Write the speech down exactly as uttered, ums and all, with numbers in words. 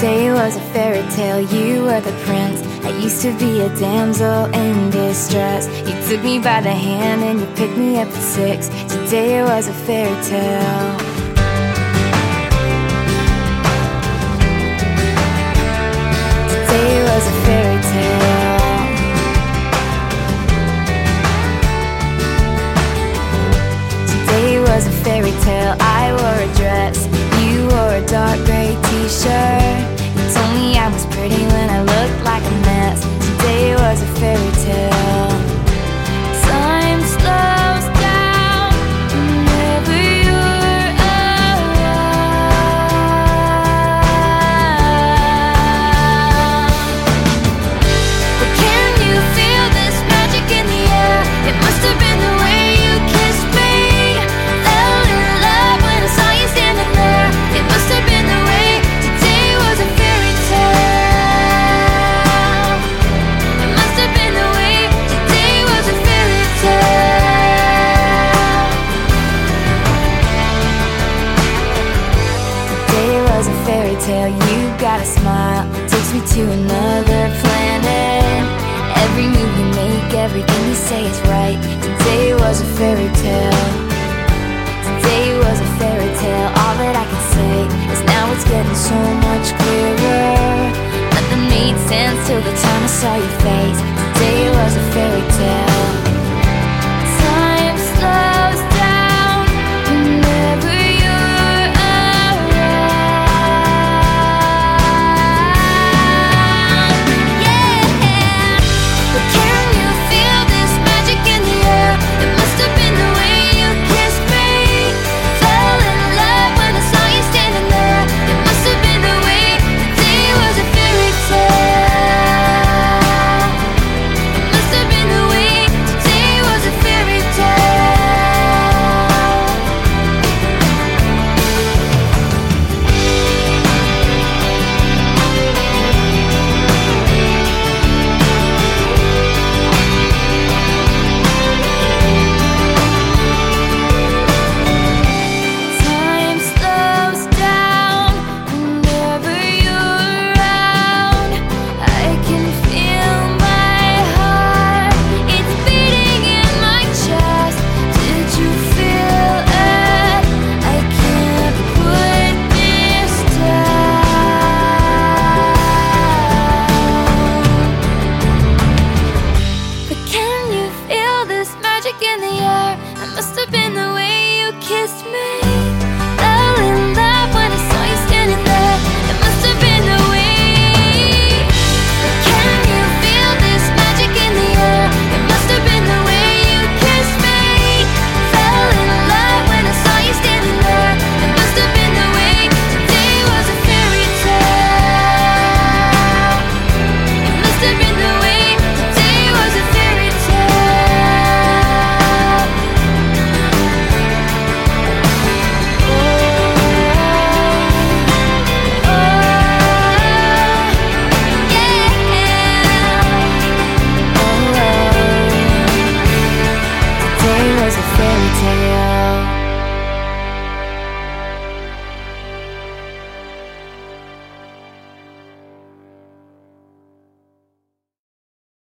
Today was a fairy tale, you were the prince. I used to be a damsel in distress. You took me by the hand and you picked me up at six. Today was a fairy tale. Today was a fairy tale. Today was a fairy tale. I wore a dress, you wore a dark gray t-shirt. You told me I was pretty when I looked like a mess. Today was a fairy tale. Time slows down whenever you're around. But can you feel this magic in the air? It must have been the way you kissed me. Fell in love when I saw you standing there. It must have been the way. Today was a fairy tale. It must have been the way. Today was a fairy tale. Today was a fairy tale. You got a smile, takes me to another planet. Every move you make, everything you say is right. Today was a fairy tale. Today was a fairy tale. All that I can say is now it's getting so much clearer. Nothing made sense till the time I saw your face. Today was a fairy tale.